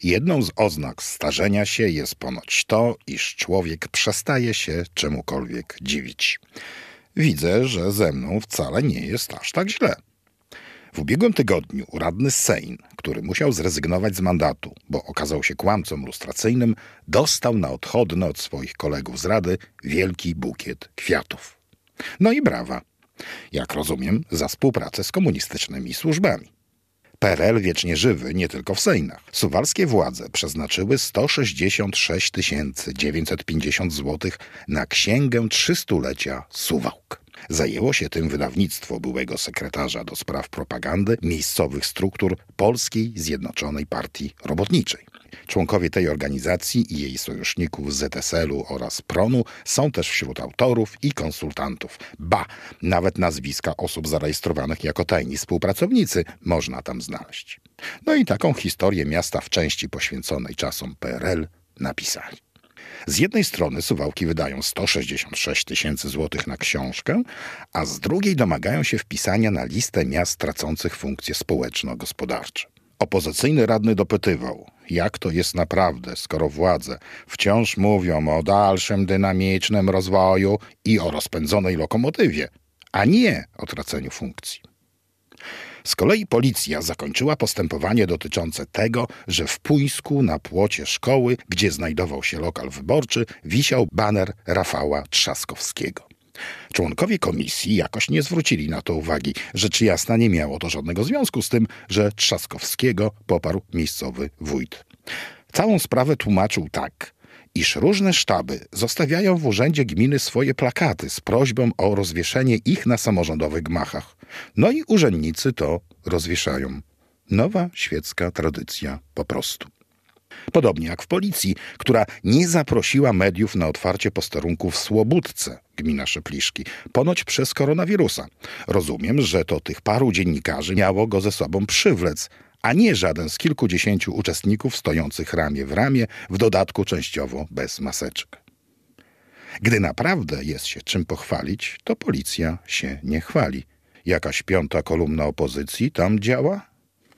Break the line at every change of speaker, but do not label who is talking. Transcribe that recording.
Jedną z oznak starzenia się jest ponoć to, iż człowiek przestaje się czemukolwiek dziwić. Widzę, że ze mną wcale nie jest aż tak źle. W ubiegłym tygodniu radny Sejn, który musiał zrezygnować z mandatu, bo okazał się kłamcą lustracyjnym, dostał na odchodne od swoich kolegów z rady wielki bukiet kwiatów. No i brawa. Jak rozumiem, za współpracę z komunistycznymi służbami. PRL wiecznie żywy nie tylko w Sejnach. Suwalskie władze przeznaczyły 166 950 zł na księgę 300-lecia Suwałk. Zajęło się tym wydawnictwo byłego sekretarza do spraw propagandy miejscowych struktur Polskiej Zjednoczonej Partii Robotniczej. Członkowie tej organizacji i jej sojuszników z ZSL-u oraz PRON-u są też wśród autorów i konsultantów. Ba, nawet nazwiska osób zarejestrowanych jako tajni współpracownicy można tam znaleźć. No i taką historię miasta w części poświęconej czasom PRL napisali. Z jednej strony Suwałki wydają 166 tysięcy złotych na książkę, a z drugiej domagają się wpisania na listę miast tracących funkcje społeczno-gospodarcze. Opozycyjny radny dopytywał, jak to jest naprawdę, skoro władze wciąż mówią o dalszym dynamicznym rozwoju i o rozpędzonej lokomotywie, a nie o traceniu funkcji. Z kolei policja zakończyła postępowanie dotyczące tego, że w Puńsku na płocie szkoły, gdzie znajdował się lokal wyborczy, wisiał baner Rafała Trzaskowskiego. Członkowie komisji jakoś nie zwrócili na to uwagi. Rzecz jasna nie miało to żadnego związku z tym, że Trzaskowskiego poparł miejscowy wójt. Całą sprawę tłumaczył tak, iż różne sztaby zostawiają w urzędzie gminy swoje plakaty z prośbą o rozwieszenie ich na samorządowych gmachach. No i urzędnicy to rozwieszają. Nowa świecka tradycja po prostu. Podobnie jak w policji, która nie zaprosiła mediów na otwarcie posterunku w Słobódce, gmina Szepliszki, ponoć przez koronawirusa. Rozumiem, że to tych paru dziennikarzy miało go ze sobą przywlec, a nie żaden z kilkudziesięciu uczestników stojących ramię w ramię, w dodatku częściowo bez maseczek. Gdy naprawdę jest się czym pochwalić, to policja się nie chwali. Jakaś piąta kolumna opozycji tam działa?